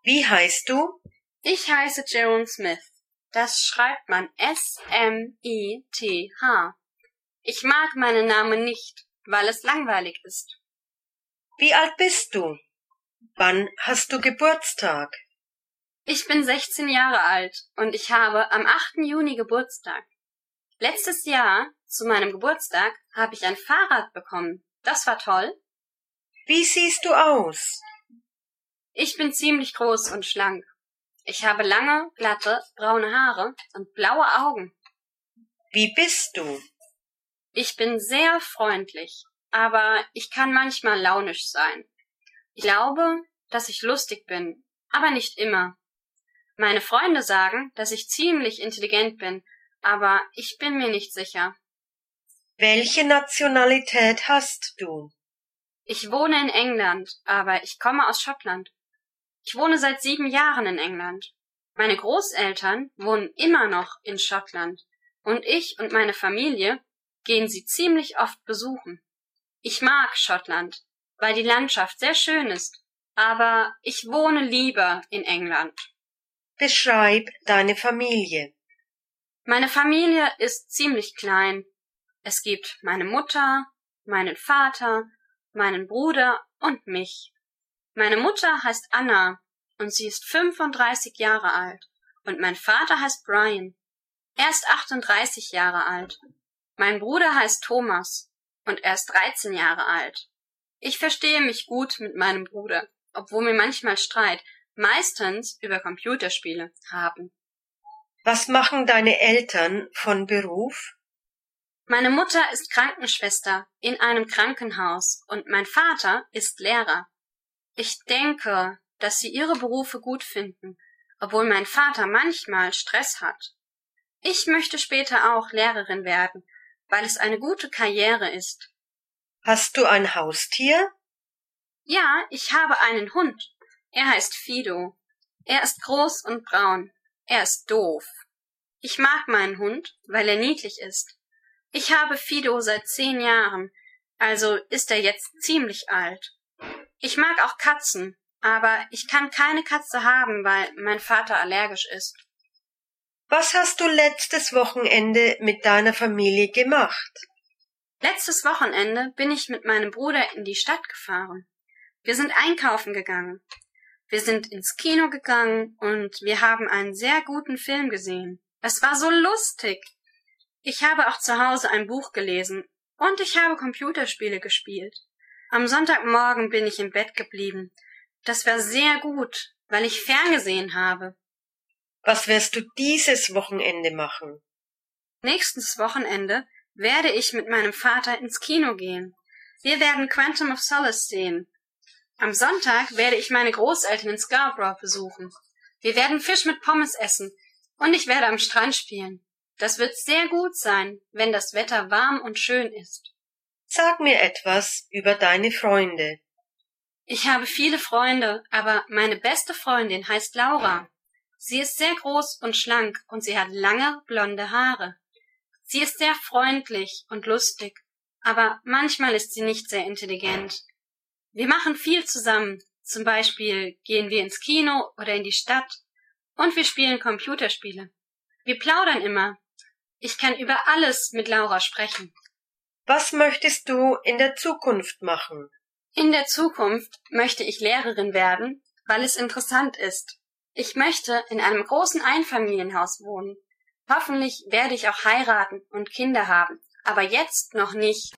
Wie heißt du? Ich heiße Jaron Smith. Das schreibt man S-M-I-T-H. Ich mag meinen Namen nicht, weil es langweilig ist. Wie alt bist du? Wann hast du Geburtstag? Ich bin 16 Jahre alt und ich habe am 8. Juni Geburtstag. Letztes Jahr, zu meinem Geburtstag, habe ich ein Fahrrad bekommen. Das war toll. Wie siehst du aus? Ich bin ziemlich groß und schlank. Ich habe lange, glatte, braune Haare und blaue Augen. Wie bist du? Ich bin sehr freundlich, aber ich kann manchmal launisch sein. Ich glaube, dass ich lustig bin, aber nicht immer. Meine Freunde sagen, dass ich ziemlich intelligent bin, aber ich bin mir nicht sicher. Welche Nationalität hast du? Ich wohne in England, aber ich komme aus Schottland. Ich wohne seit 7 Jahren in England. Meine Großeltern wohnen immer noch in Schottland und ich und meine Familie gehen sie ziemlich oft besuchen. Ich mag Schottland, weil die Landschaft sehr schön ist, aber ich wohne lieber in England. Beschreib deine Familie. Meine Familie ist ziemlich klein. Es gibt meine Mutter, meinen Vater, meinen Bruder und mich. Meine Mutter heißt Anna und sie ist 35 Jahre alt und mein Vater heißt Brian. Er ist 38 Jahre alt. Mein Bruder heißt Thomas und er ist 13 Jahre alt. Ich verstehe mich gut mit meinem Bruder, obwohl wir manchmal Streit, meistens über Computerspiele, haben. Was machen deine Eltern von Beruf? Meine Mutter ist Krankenschwester in einem Krankenhaus und mein Vater ist Lehrer. Ich denke, dass sie ihre Berufe gut finden, obwohl mein Vater manchmal Stress hat. Ich möchte später auch Lehrerin werden, weil es eine gute Karriere ist. Hast du ein Haustier? Ja, ich habe einen Hund. Er heißt Fido. Er ist groß und braun. Er ist doof. Ich mag meinen Hund, weil er niedlich ist. Ich habe Fido seit 10 Jahren, also ist er jetzt ziemlich alt. Ich mag auch Katzen, aber ich kann keine Katze haben, weil mein Vater allergisch ist. Was hast du letztes Wochenende mit deiner Familie gemacht? Letztes Wochenende bin ich mit meinem Bruder in die Stadt gefahren. Wir sind einkaufen gegangen. Wir sind ins Kino gegangen und wir haben einen sehr guten Film gesehen. Es war so lustig. Ich habe auch zu Hause ein Buch gelesen und ich habe Computerspiele gespielt. Am Sonntagmorgen bin ich im Bett geblieben. Das war sehr gut, weil ich ferngesehen habe. Was wirst du dieses Wochenende machen? Nächstes Wochenende werde ich mit meinem Vater ins Kino gehen. Wir werden Quantum of Solace sehen. Am Sonntag werde ich meine Großeltern in Scarborough besuchen. Wir werden Fisch mit Pommes essen und ich werde am Strand spielen. Das wird sehr gut sein, wenn das Wetter warm und schön ist. Sag mir etwas über deine Freunde. Ich habe viele Freunde, aber meine beste Freundin heißt Laura. Sie ist sehr groß und schlank und sie hat lange blonde Haare. Sie ist sehr freundlich und lustig, aber manchmal ist sie nicht sehr intelligent. Wir machen viel zusammen. Zum Beispiel gehen wir ins Kino oder in die Stadt und wir spielen Computerspiele. Wir plaudern immer. Ich kann über alles mit Laura sprechen. Was möchtest du in der Zukunft machen? In der Zukunft möchte ich Lehrerin werden, weil es interessant ist. Ich möchte in einem großen Einfamilienhaus wohnen. Hoffentlich werde ich auch heiraten und Kinder haben, aber jetzt noch nicht.